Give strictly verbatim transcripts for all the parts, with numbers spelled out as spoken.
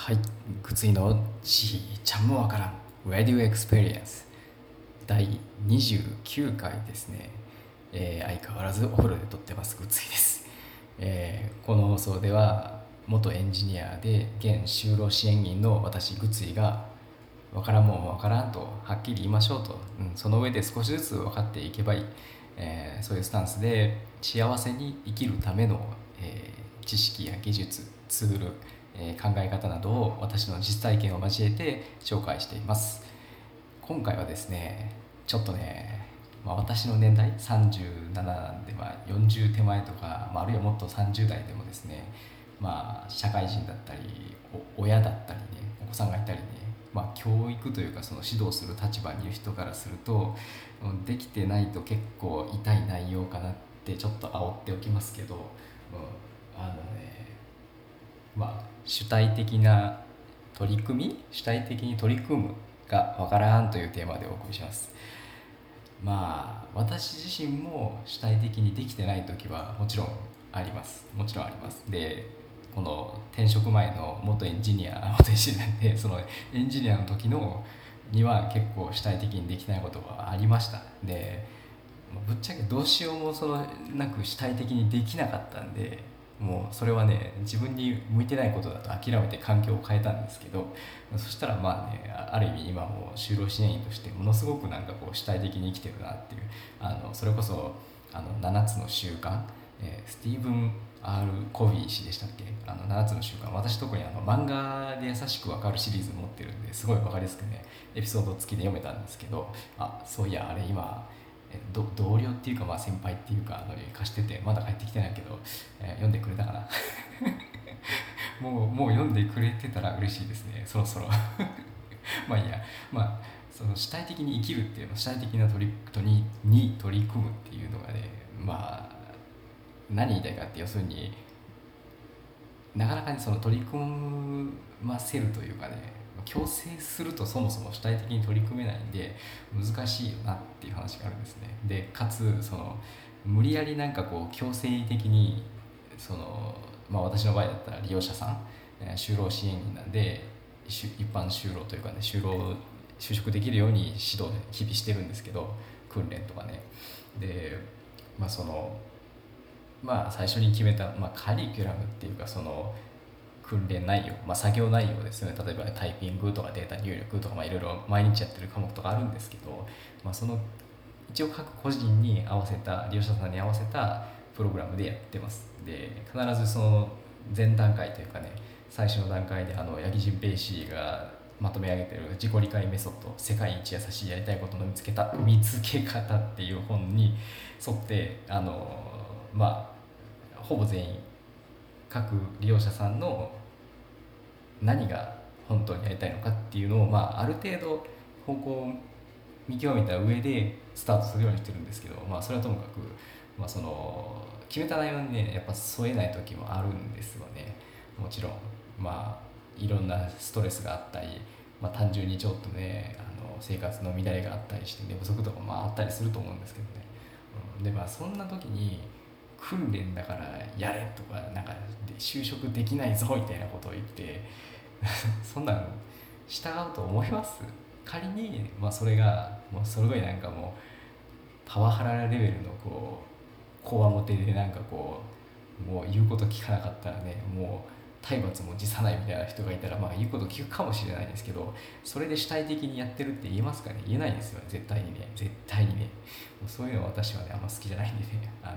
はい、グツイのちーちゃんもわからん Radio Experience だいにじゅうきゅうかいですね、えー相変わらずお風呂で撮ってますグツイです、えーこの放送では元エンジニアで現就労支援員の私グツイがわからんもんわからんとはっきり言いましょうと、うん、その上で少しずつ分かっていけばいい、えーそういうスタンスで幸せに生きるための、えー知識や技術ツール、えー考え方などを私の実体験を交えて紹介しています。今回はですねちょっとね、まあ、私の年代さんじゅうなななんで、まあ、よんじゅう手前とか、まあ、あるいはもっとさんじゅう代でもですね、まあ、社会人だったりお親だったりねお子さんがいたりね、まあ、教育というかその指導する立場にいる人からするとうんできてないと結構痛い内容かなってちょっと煽っておきますけど、うん、あのねまあ主体的な取り組み主体的に取り組むがわからんというテーマでお送りします。まあ私自身も主体的にできてない時はもちろんありますもちろんありますでこの転職前の元エンジニア元エンジニアでそのエンジニアの時のには結構主体的にできないことがありました。でぶっちゃけどうしようもそのなく主体的にできなかったんで、もうそれはね自分に向いてないことだと諦めて環境を変えたんですけど、そしたらまあねあある意味今も就労支援員としてものすごくなんかこう主体的に生きてるなっていう、あのそれこそあのななつの習慣、えースティーブン・ R・ コビー氏でしたっけ、あのななつの習慣、私特にあの漫画で優しくわかるシリーズ持ってるんですごいわかりやすくねエピソード付きで読めたんですけど、あそういやあれ今えど同僚っていうかまあ先輩っていうかあの貸しててまだ帰ってきてないけど、えー読んでくれたかなもうもう読んでくれてたら嬉しいですねそろそろまあいいや、まあその主体的に生きるっていう主体的な取り取りに取り組むっていうのがね、まあ何言いたいかって要するになかなかにその取り組ませるというかね、強制するとそもそも主体的に取り組めないんで難しいよなっていう話があるんですね。でかつその無理やりなんかこう強制的にその、まあ、私の場合だったら利用者さん、えー就労支援員なんで一般就労というかね就労就職できるように指導日々してるんですけど、訓練とかね。でまあそのまあ最初に決めた、まあ、カリキュラムっていうかその訓練内容、まあ、作業内容ですよね。例えばタイピングとかデータ入力とか、まあ、いろいろ毎日やってる科目とかあるんですけど、まあ、その一応各個人に合わせた利用者さんに合わせたプログラムでやってます。で必ずその前段階というかね最初の段階であの八木仁平氏がまとめ上げてる自己理解メソッド世界一優しいやりたいことの見つけた見つけ方っていう本に沿ってあのまあほぼ全員各利用者さんの何が本当にやりたいのかっていうのを、まあ、ある程度方向を見極めた上でスタートするようにしてるんですけど、まあ、それはともかく、まあ、その決めた内容にねやっぱ添えない時もあるんですよね。もちろんまあいろんなストレスがあったり、まあ、単純にちょっとねあの生活の乱れがあったりして寝不足とかもあったりすると思うんですけどね、うん、でまあそんな時に訓練だからやれとかなんか就職できないぞみたいなことを言ってそんなん従うと思います？仮に、まあ、それがもうすごいなんかもうパワハラレベルのこうこわもてでなんかこうもう言うこと聞かなかったらねもう体罰も辞さないみたいな人がいたらまあ言うこと聞くかもしれないですけど、それで主体的にやってるって言えますかね？言えないですよね絶対にね絶対にね。そういうのは私はねあんま好きじゃないんでね、あの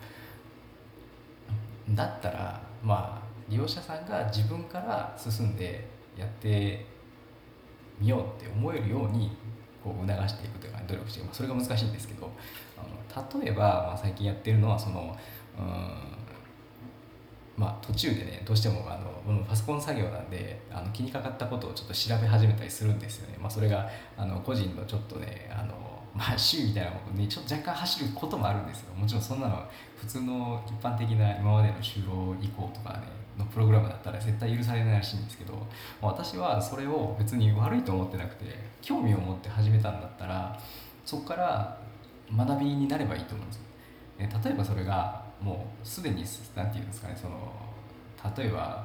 だったらまあ利用者さんが自分から進んでやってみようって思えるようにこう促していくというか努力していく、まあ、それが難しいんですけど、あの例えば、まあ、最近やってるのはそのうんまあ、途中でねどうしてもあのパソコン作業なんであの気にかかったことをちょっと調べ始めたりするんですよね。まあ、それがあの個人のちょっとねあの、まあ、趣味みたいなことにちょっと若干走ることもあるんですよ。もちろんそんなのは普通の一般的な今までの就労移行とかねのプログラムだったら絶対許されないらしいんですけど、まあ私はそれを別に悪いと思ってなくて興味を持って始めたんだったらそこから学びになればいいと思うんですよ。え例えばそれがもうすでに何て言うんですかねその例えば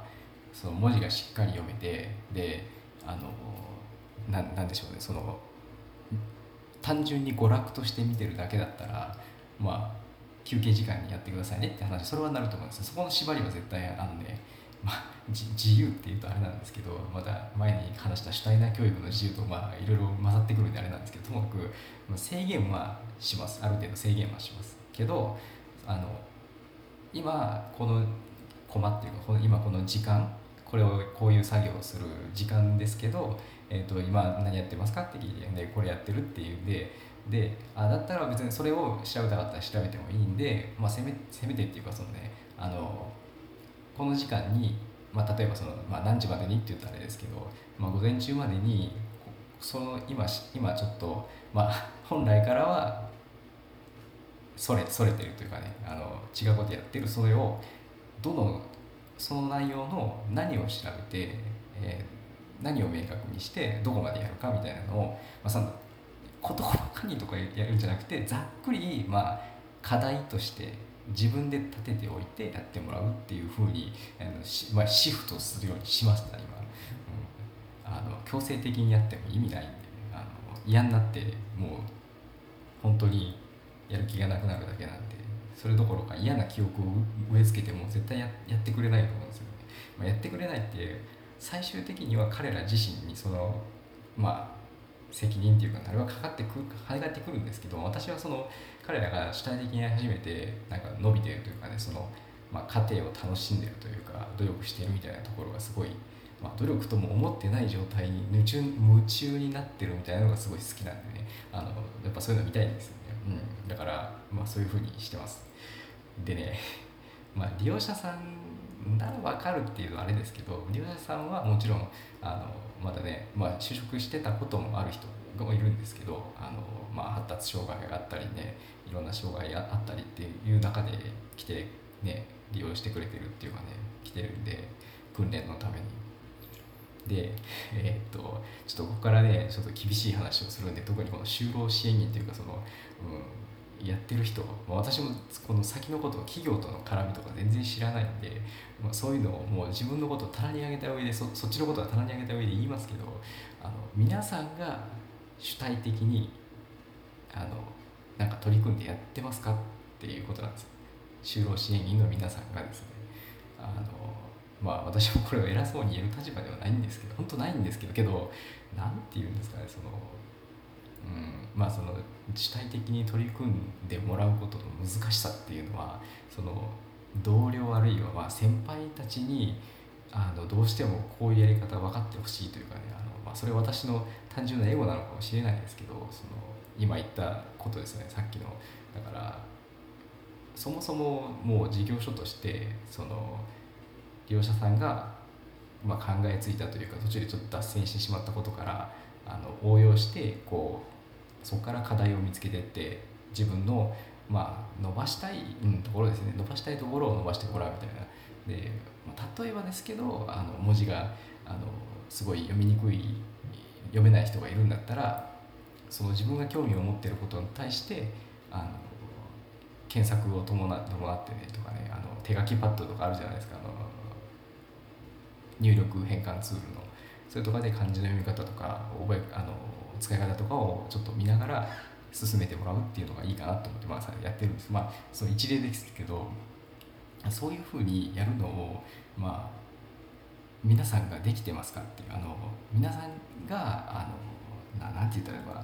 その文字がしっかり読めて、であのななんでしょうね、その単純に娯楽として見てるだけだったら、まあ休憩時間にやってくださいねって話、それはなると思うんですよ。そこの縛りは絶対あのね、まあ、自由っていうとあれなんですけど、また前に話したシュタイナー教育の自由とまあいろいろ混ざってくるんであれなんですけど、ともかくまあ制限はします。ある程度制限はしますけど、あの今このコマっていうか、この今この時間、これをこういう作業をする時間ですけど、えー、と今何やってますかって聞いて、でこれやってるっていうんで、であだったら別にそれを調べたかったら調べてもいいんで、まあ、せめせめてっていうか、そのね、あのこの時間に、まあ、例えばその、まあ、何時までにって言ったらあれですけど、まあ、午前中までにその今今ちょっと、まあ、本来からはそれそれてるというかね、あの違うことやってるそれを、どのその内容の何を調べて、えー何を明確にしてどこまでやるかみたいなのを、まあ、その事細かにとかやるんじゃなくて、ざっくり、まあ、課題として自分で立てておいてやってもらうっていうふうにあのし、まあ、シフトするようにしました今、うん、あの強制的にやっても意味ないんで、あの嫌になってもう本当にやる気がなくなるだけなんで、それどころか嫌な記憶を植え付けても絶対 や, やってくれないと思うんですよね、まあ、やってくれないって最終的には彼ら自身にそのまあ責任っていうか、あれはかかってくる跳ね返ってくるんですけど、私はその彼らが主体的にやり始めてなんか伸びているというかね、その、まあ、過程を楽しんでいるというか努力しているみたいなところがすごい、まあ、努力とも思ってない状態に夢中夢中になってるみたいなのがすごい好きなんでね、あのやっぱそういうの見たいんですよね、うん、だから、まあ、そういう風にしてます。でね、まあ、利用者さんなら分かるっていうのはあれですけど、利用者さんはもちろんあのまだね、まあ、就職してたこともある人がいるんですけど、あの、まあ、発達障害があったりね、いろんな障害があったりっていう中で来て、ね、利用してくれてるっていうかね、来てるんで、訓練のために。で、えーっとちょっとここからね、ちょっと厳しい話をするんで、特にこの就労支援員というか、その、うん、やってる人、まあ、私もこの先のことを企業との絡みとか全然知らないんで、まあ、そういうのをもう自分のことを棚に上げた上で、そそっちのことは棚に上げた上で言いますけど、あの皆さんが主体的にあのなんか取り組んでやってますかっていうことなんですよ。就労支援員の皆さんがですね、あのまあ私もこれを偉そうに言える立場ではないんですけど、本当ないんですけど、けどなんて言うんですかね、その、うん、まあその主体的に取り組んでもらうことの難しさっていうのは、その同僚あるいはまあ先輩たちにあのどうしてもこういうやり方分かってほしいというかね、あの、まあ、それは私の単純なエゴなのかもしれないですけど、その今言ったことですね、さっきの。だからそもそももう事業所としてその利用者さんがまあ考えついたというか、途中でちょっと脱線してしまったことからあの応用して、こうそこから課題を見つけていって、自分のまあ伸ばしたい、うん、ところですね、伸ばしたいところを伸ばしてもらうみたいな。で、まあ例えばですけど、あの文字があのすごい読みにくい、読めない人がいるんだったら、その自分が興味を持っていることに対してあの検索を伴って伴ってねとかね、あの手書きパッドとかあるじゃないですか、あの入力変換ツールの、それとかで漢字の読み方とか覚えあの使い方とかをちょっと見ながら進めてもらうっていうのがいいかなと思って、まあ、やってるんです。まあその一例ですけど、そういうふうにやるのを、まあ、皆さんができてますかっていう、あの皆さんがあのななんて言ったらいいのかな、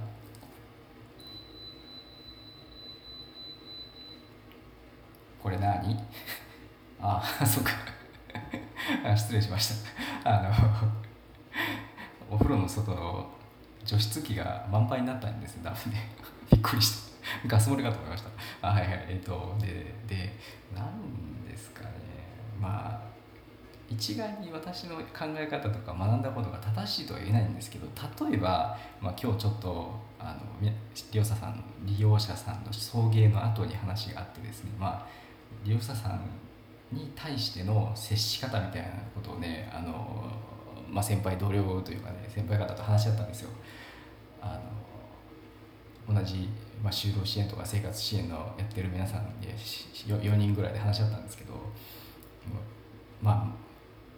これ何ああそうかあ失礼しましたあのお風呂の外の除湿機が満杯になったんですね、多分ねびっくりしたガス漏れかと思いました。あ、はいはい、えっ、とででなんですかね、まあ一概に私の考え方とか学んだことが正しいとは言えないんですけど、例えば、まあ、今日ちょっとあの利用者さん利用者さんの送迎の後に話があってですね、まあ、利用者さんに対しての接し方みたいなことをね、あの、まあ、先輩同僚というかね、先輩方と話し合ったんですよ。あの同じ、まあ、就労支援とか生活支援のやってる皆さんでよにんぐらいで話し合ったんですけど、まあ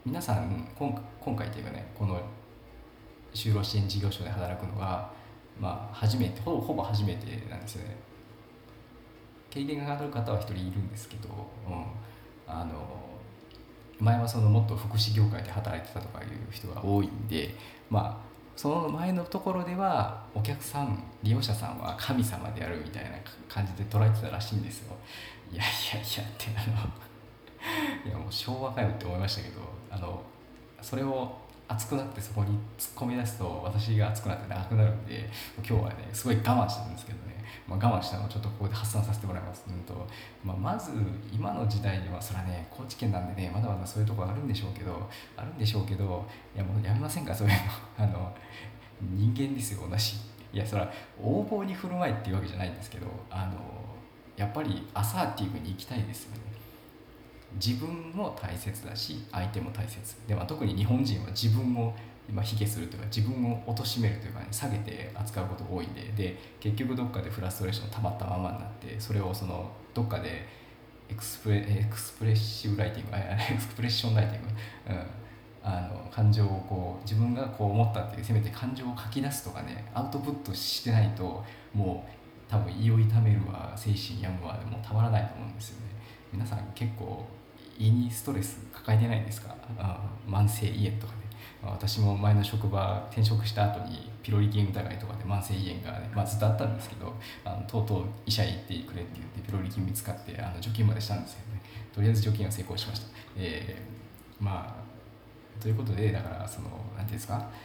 皆さん今今回というかね、この就労支援事業所で働くのが、まあ、初めてほぼほぼ初めてなんですよね。経験がある方は一人いるんですけど、うん、あの前はそのもっと福祉業界で働いてたとかいう人が多いんで、まあその前のところではお客さん利用者さんは神様であるみたいな感じで捉えてたらしいんですよ。いやいやいやってあのいやもう昭和かよって思いましたけど、あのそれを熱くなってそこに突っ込み出すと私が熱くなって長くなるんで、今日はねすごい我慢したんですけどね、まあ、我慢したのをちょっとここで発散させてもらいます。うんとまあ、まず今の時代にはそれはね高知県なんでねまだまだそういうところあるんでしょうけどあるんでしょうけどいやもうやめませんかそういうのあの人間ですよ同じ。いやそれは横暴に振る舞いっていうわけじゃないんですけど、あのやっぱりアサーティブに行きたいですよね。自分も大切だし相手も大切で、まあ、特に日本人は自分を今卑下するというか自分を貶めるというか、ね、下げて扱うことが多いんで、で結局どっかでフラストレーション溜まったままになって、それをそのどっかでエクスプレエクスプレッシブライティングあエクスプレッションライティング、うん、あの感情をこう自分がこう思ったっていうせめて感情を書き出すとかねアウトプットしてないともう多分胃を痛めるわ精神病むわでもうたまらないと思うんですよね。皆さん結構胃にストレス抱えてないですか？あ慢性胃炎とかね。私も前の職場転職した後にピロリ菌疑いとかで慢性胃炎が、ねまあ、ずっとあったんですけど、あのとうとう医者へ行ってくれって言ってピロリ菌見つかってあの除菌までしたんですよね。とりあえず除菌は成功しました。えー、まあということでだからその何ていうんですか、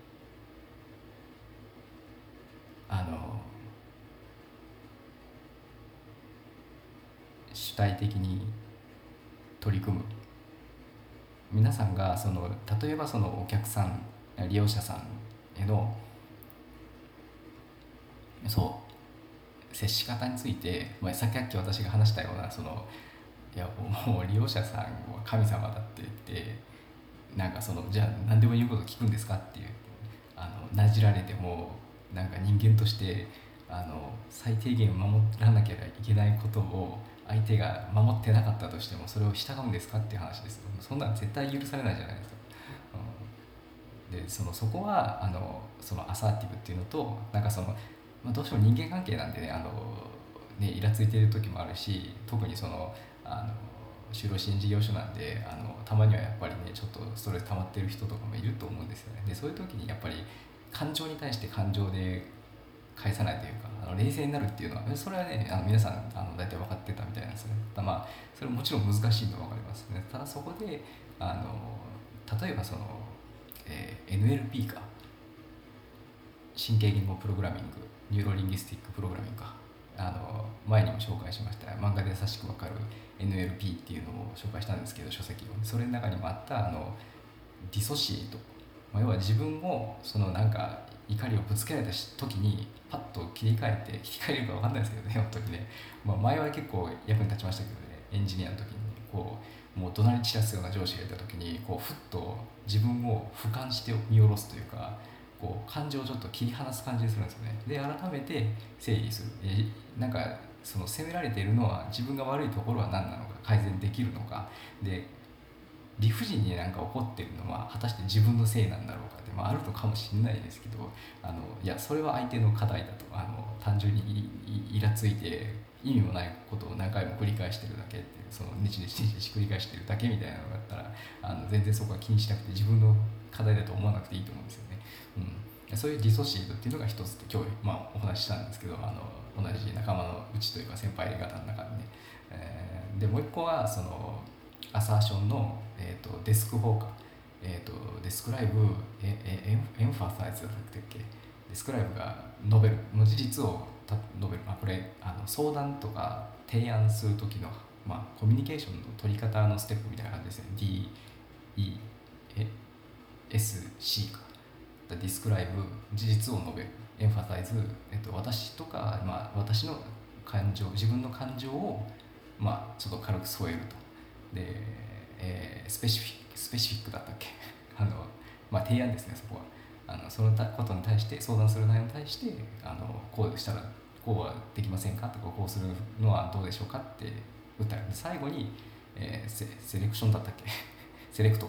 あの主体的に取り組む。皆さんがその例えばそのお客さん利用者さんへのそう接し方について、まあ、さっき私が話したようなそのいやもう利用者さんは神様だって言ってなんかそのじゃあ何でも言うこと聞くんですかっていうあのなじられてもなんか人間としてあの最低限守らなきゃいけないことを相手が守ってなかったとしてもそれを従うんですかっていう話です。そんなん絶対許されないじゃないですか。うん、でそのそこはあのそのアサーティブっていうのとなんかその、まあ、どうしても人間関係なんでねあのねイラついてる時もあるし、特にそのあの就労支援事業所なんであのたまにはやっぱりねちょっとストレス溜まってる人とかもいると思うんですよね。でそういう時にやっぱり感情に対して感情で返さないというかあの冷静になるっていうのはそれはねあの皆さんあの大体分かってたみたいなんですね。ただまあそれももちろん難しいのは分かりますね。ただそこであの例えばその、えー エヌエルピー か神経言語プログラミングニューロリンギスティックプログラミングかあの前にも紹介しました漫画で優しく分かる エヌエルピー っていうのを紹介したんですけど書籍をそれの中にもあったあのディソシエイト、まあ、要は自分もそのなんか怒りをぶつけられた時にパッと切り替えて切り替えるか分かんないですけどね本当にね、まあ、前は結構役に立ちましたけどねエンジニアの時にこうもう怒鳴り散らすような上司がいた時にこうふっと自分を俯瞰して見下ろすというかこう感情をちょっと切り離す感じがするんですよね。で改めて整理する。えなんかその責められているのは自分が悪いところは何なのか改善できるのかで理不尽になんか起こっているのは果たして自分のせいなんだろうかって、まあ、あるのかもしれないですけどあのいやそれは相手の課題だとあの単純にイラついて意味もないことを何回も繰り返してるだけっていうそのネチネチネチネチ繰り返してるだけみたいなのがあったらあの全然そこは気にしなくて自分の課題だと思わなくていいと思うんですよね。うん、そういうディソシエイトっていうのが一つって今日、まあ、お話ししたんですけどあの同じ仲間のうちというか先輩方の中でね、えー、でもう一個はそのアサーションの、えー、とデスクフォーカー、えー、とデスクライブええエンファサイズだったっけデスクライブが述べるの事実をた述べる、まあ、これあの相談とか提案する時の、まあ、コミュニケーションの取り方のステップみたいな感じですね。 ディーイーエスシー かディスクライブ事実を述べるエンファサイズ、えっと、私とか、まあ、私の感情自分の感情を、まあ、ちょっと軽く添えるとで、えー、スペシフィックスペシフィックだったっけあの、まあ、提案ですね。そこはあのそのことに対して相談する内容に対してあのこうしたらこうはできませんかとかこうするのはどうでしょうかって訴える。最後に、えー、セ, セレクションだったっけセレクトか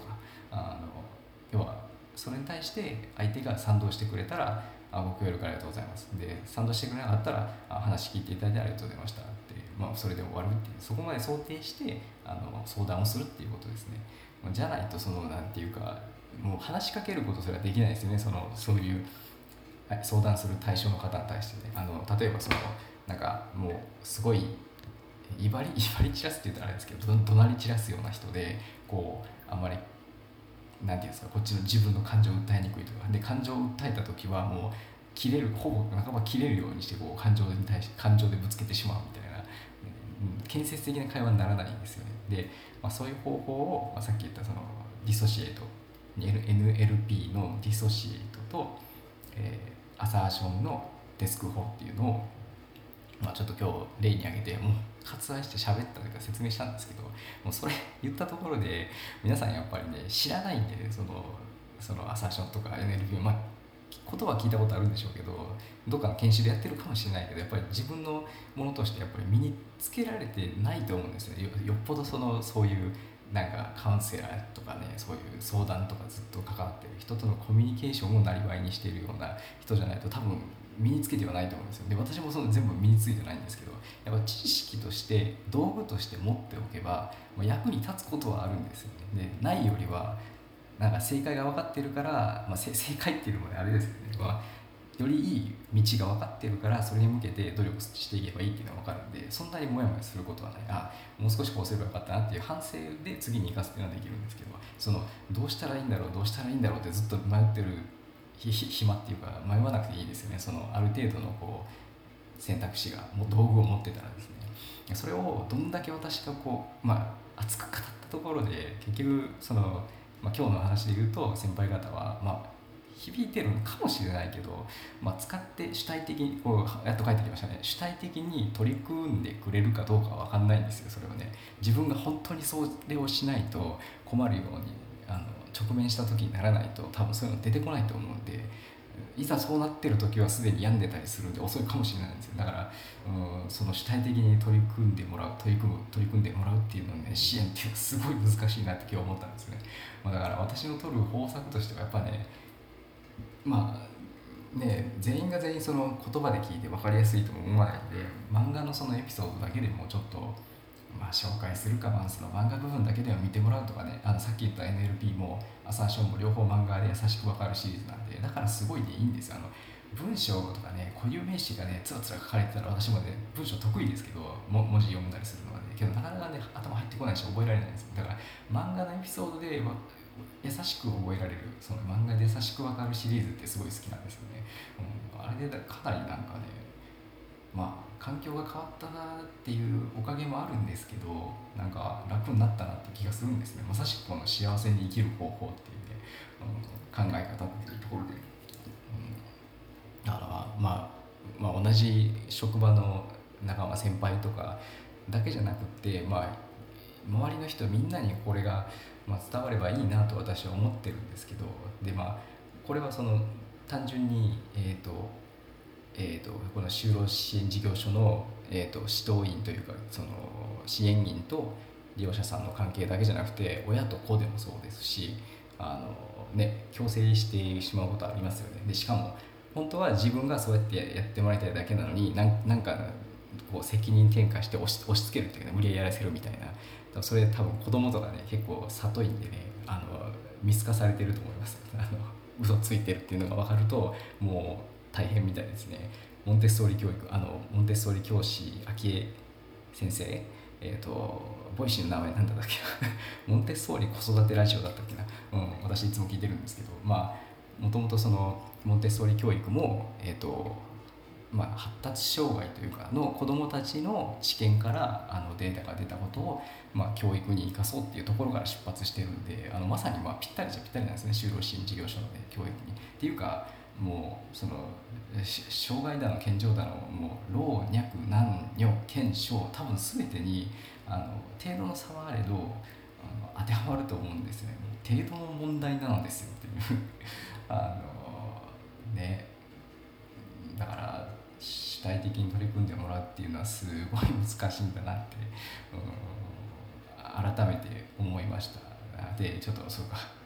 あの要はそれに対して相手が賛同してくれたら、あご協力ありがとうございます、で賛同してくれなかったら、あ話聞いていただいてありがとうございましたって、まあ、それで終わるっていう、そこまで想定してあの相談をするっていうことですね。じゃないと、そのなんていうか、もう話しかけることすらできないですよね、そのそういう相談する対象の方に対してね。あの例えばそのなんかもうすごい威張り威張り散らすって言ったらあれですけど、ど怒鳴り散らすような人で、こうあんまりなんていうんですか、こっちの自分の感情を訴えにくいとかで、感情を訴えた時はもう切れる、ほぼ半ば切れるようにしてこう感情に対して感情でぶつけてしまうみたいな、うん、建設的な会話にならないんですよね。で、まあ、そういう方法を、まあ、さっき言ったそのディソシエイト エヌエルピー のディソシエイトと、えーアサーションのデスク法っていうのを、まあ、ちょっと今日例に挙げてもう割愛して喋ったというか説明したんですけど、もうそれ言ったところで皆さんやっぱりね知らないんでね、そのそのアサーションとか エヌエルピー、まあ言葉は聞いたことあるんでしょうけど、どっかの研修でやってるかもしれないけど、やっぱり自分のものとしてやっぱり身につけられてないと思うんですよね。 よ, よっぽどそのそういうなんかカウンセラーとかね、そういう相談とかずっと関わってる人とのコミュニケーションをなりわいにしているような人じゃないと多分身につけてはないと思うんですよ。で、私もその全部身についてないんですけど、やっぱ知識として道具として持っておけばもう役に立つことはあるんですよね。で、ないよりはなんか正解が分かってるから、まあ、正解っていうのもねあれですけどね、まあ、よりいい道が分かってるからそれに向けて努力していけばいいっていうのは分かるんで、そんなにモヤモヤすることはない。あ、もう少しこうすればよかったなっていう反省で次に生かすっていうのはできるんですけど、そのどうしたらいいんだろうどうしたらいいんだろうってずっと迷ってるひひ暇っていうか迷わなくていいですよね。そのある程度のこう選択肢がもう道具を持ってたらですね、それをどんだけ私がこうまあ熱く語ったところで結局その、まあ、今日の話で言うと先輩方はまあ響いてるのかもしれないけど、まあ、使って主体的にこうやっと帰ってきましたね、主体的に取り組んでくれるかどうかは分かんないんですよ。それをね、自分が本当にそれをしないと困るようにあの直面した時にならないと多分そういうの出てこないと思うんで、いざそうなってる時はすでに病んでたりするんで遅いかもしれないんですよ。だから、うん、その主体的に取り組んでもらう取り組む取り組んでもらうっていうのをね、支援っていうのはすごい難しいなって今日思ったんですね。まあ、だから私の取る方策としてはやっぱね、まあね、全員が全員その言葉で聞いて分かりやすいとも思わないんで、漫画のそのエピソードだけでもちょっと、まあ、紹介するか、まあ、その漫画部分だけでも見てもらうとかね、あのさっき言った エヌエルピー もアサーションも両方漫画で優しく分かるシリーズなんで、だからすごいねいいんですよ。あの文章とかね固有名詞がねつらつら書かれてたら私もね文章得意ですけど、も文字読んだりするのはね、けどなかなかね頭入ってこないし覚えられないんですよ。だから漫画のエピソードで優しく覚えられる、その漫画で優しく分かるシリーズってすごい好きなんですよね。うん、あれでかなりなんかね、まあ環境が変わったなっていうおかげもあるんですけど、なんか楽になったなって気がするんですね。まさしくこの幸せに生きる方法っていうね、うん、考え方っていうところで、うん、だからまあ、まあ同じ職場の仲間先輩とかだけじゃなくて、まあ周りの人みんなにこれが、まあ、伝わればいいなと私は思ってるんですけど、でまあこれはその単純にえっ、とえー、とこの就労支援事業所の、えー、と指導員というかその支援員と利用者さんの関係だけじゃなくて親と子でもそうですし、あの、ね、強制してしまうことありますよね。でしかも本当は自分がそうやってやってもらいたいだけなのになんなんかこう責任転嫁して押し押し付けるっていうか、無理やりやらせるみたいな、それ多分子供とかね結構里いんでね、あの見透かされてると思います。あの嘘ついてるっていうのが分かるともう大変みたいですね。モンテッソーリ教育、あのモンテッソーリ教師昭恵先生、えっ、ー、とボイシーの名前なんだったっけモンテッソーリ子育てラジオだったっけな、うん、私いつも聞いてるんですけど、まあもともとそのモンテッソーリ教育もえっ、ー、とまあ、発達障害というかの子どもたちの知見からあのデータが出たことを、まあ、教育に生かそうっていうところから出発してるんで、あのまさにまあぴったりじゃぴったりなんですね、就労支援事業所の、ね、教育に。っていうかもうその障害だの健常だのもう老若男女健少多分全てにあの程度の差はあれどあの当てはまると思うんですね。程度の問題なのですよっていうあのね、だから主体的に取り組んでもらうっていうのはすごい難しいんだなって、うん、改めて思いました。でちょっとそうか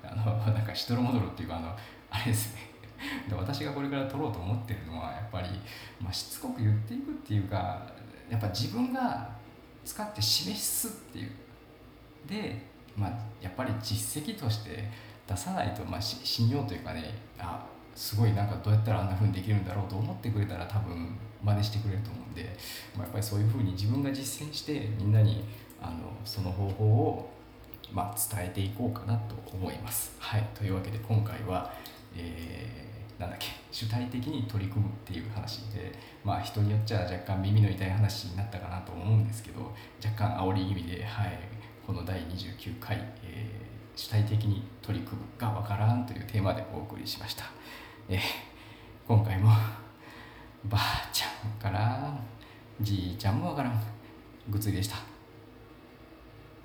あのなんかしどろもどろっていうか、あのあれですね。で私がこれから取ろうと思ってるのはやっぱり、まあ、しつこく言っていくっていうか、やっぱ自分が使って示すっていうで、まあ、やっぱり実績として出さないと、まあ、し信用というかね、あすごいなんかどうやったらあんな風にできるんだろうと思ってくれたら多分真似してくれると思うんで、まあ、やっぱりそういう風に自分が実践してみんなにあのその方法を、まあ、伝えていこうかなと思います。はい、というわけで今回は、えーなんだっけ主体的に取り組むっていう話で、まあ人によっちゃ若干耳の痛い話になったかなと思うんですけど、若干煽り気味で、はい、このだいにじゅうきゅうかい、えー主体的に取り組むがわからんというテーマでお送りしました。えー今回もばあちゃんからじいちゃんもわからんぐついでした。